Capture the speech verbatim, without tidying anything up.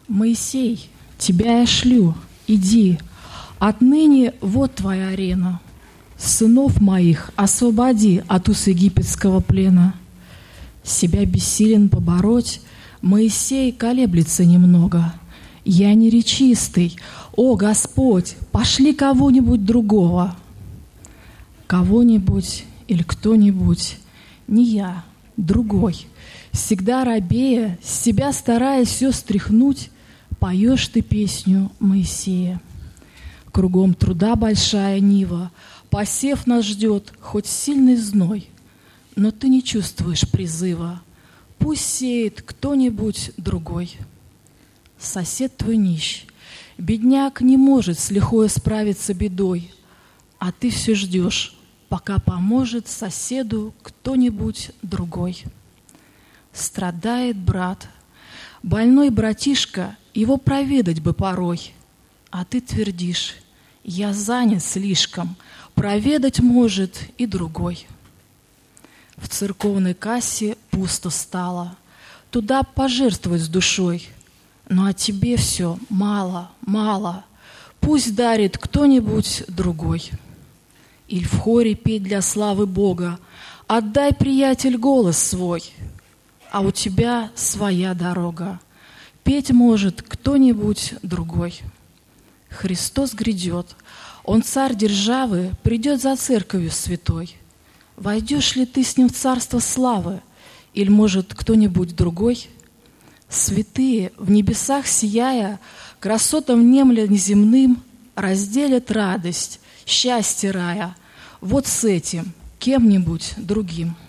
Моисей, тебя я шлю, иди, отныне вот твоя арена. Сынов моих освободи от уз египетского плена. Себя бессилен побороть, Моисей колеблется немного. Я не речистый, о Господь, пошли кого-нибудь другого. Кого-нибудь или кто-нибудь, не я, другой. Всегда робея, с себя стараясь все стряхнуть, поешь ты песню Моисея. Кругом труда большая нива, посев нас ждет хоть сильный зной, но ты не чувствуешь призыва, пусть сеет кто-нибудь другой. Сосед твой нищ, бедняк не может с лихой справиться бедой, а ты все ждешь, пока поможет соседу кто-нибудь другой. Страдает брат, больной братишка, его проведать бы порой, а ты твердишь: я занят слишком, проведать может и другой. В церковной кассе пусто стало, туда пожертвовать с душой, ну а тебе все мало, мало, пусть дарит кто-нибудь другой. Иль в хоре петь для славы Бога, отдай, приятель, голос свой, а у тебя своя дорога, петь может кто-нибудь другой. Христос грядет, Он царь державы, придет за церковью святой. Войдешь ли ты с Ним в царство славы, или, может, кто-нибудь другой? Святые, в небесах сияя, красотам внемля неземным, разделят радость, счастье рая, вот с этим, кем-нибудь другим.